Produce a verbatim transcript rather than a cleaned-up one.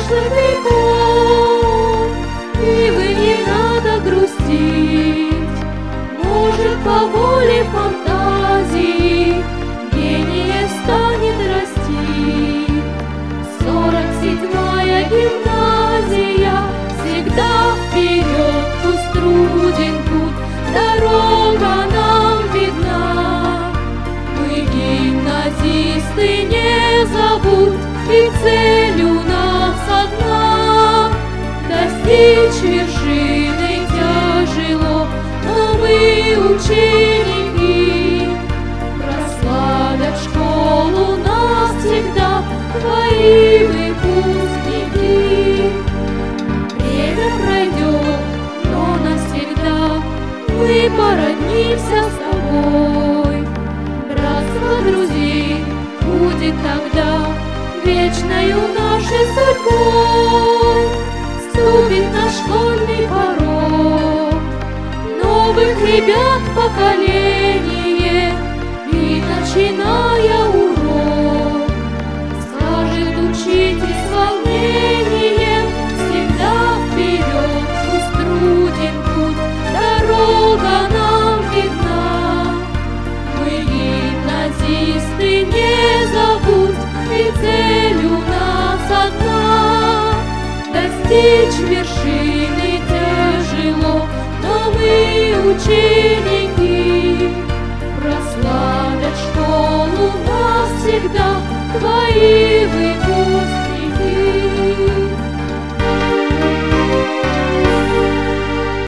прошлых веков, и вы не надо грустить. Может, по воле фантазии гение станет расти. Сорок седьмая гимназия всегда вперед, пусть труден путь, дорога нам видна. Мы гимназисты, не забудь, и цель у нас одна. Достичь вершины тяжело, но мы ученики. Прославят школу навсегда твои выпускники. Время пройдет, но навсегда мы породнимся с тобой. Братство друзей будет тогда вечною нашей судьбой. Ступит на школьный порог новых ребят поколение, и, начиная урок, скажет учитель с волнением: всегда вперед, пусть труден путь, дорога нам видна. Мы гимназисты, не забудь, и цель у нас одна. Достичь вершины тяжело, но мы ученики. Прославят школу навсегда твои выпускники.